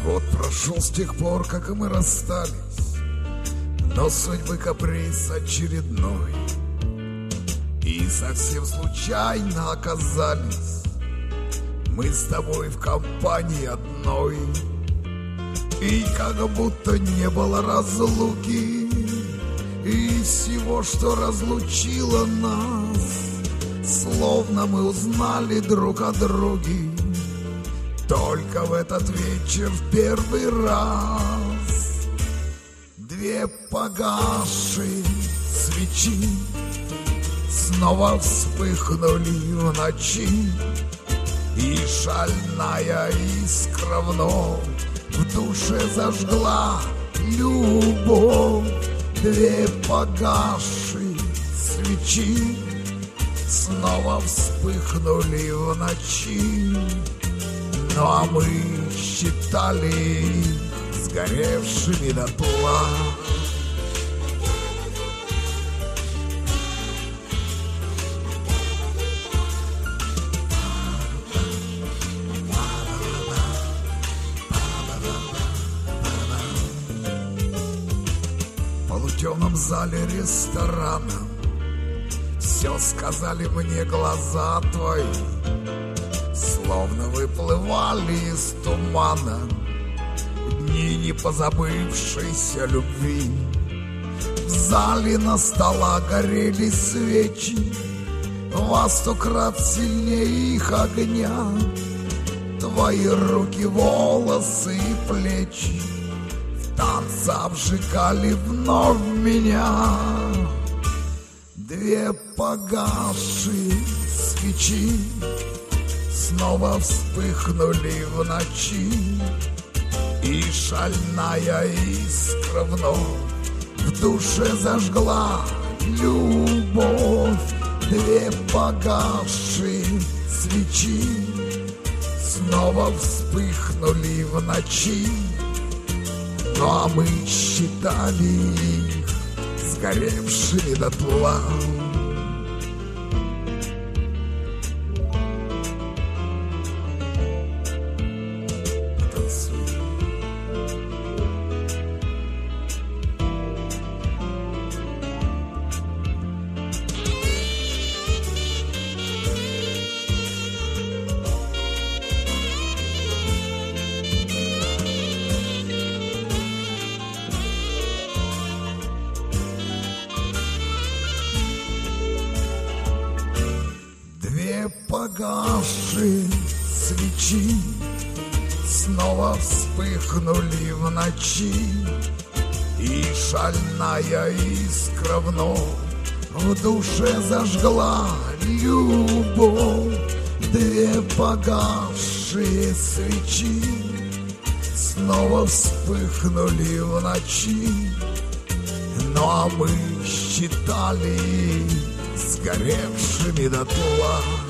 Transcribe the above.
Год прошел с тех пор, как мы расстались, но судьбы каприз очередной, и совсем случайно оказались мы с тобой в компании одной. И как будто не было разлуки, и всего, что разлучило нас, словно мы узнали друг о друге только в этот вечер в первый раз. Две погасшие свечи снова вспыхнули в ночи, и шальная искра вновь в душе зажгла любовь. Две погасшие свечи снова вспыхнули в ночи, ну а мы считали их сгоревшими дотла. В полутемном зале ресторана все сказали мне глаза твои, словно выплывали из тумана дни не позабывшейся любви. В зале на столах горели свечи во 100 крат сильнее их огня. Твои руки, волосы и плечи в танце обжигали вновь меня. Две погасшие свечи снова вспыхнули в ночи, и шальная искра вновь в душе зажгла любовь. Две погасшие свечи снова вспыхнули в ночи, ну а мы считали их сгоревшими дотла. Погасшие свечи снова вспыхнули в ночи, и шальная искра вновь в душе зажгла любовь. Две погасшие свечи снова вспыхнули в ночи, ну а мы считали их сгоревшими дотла.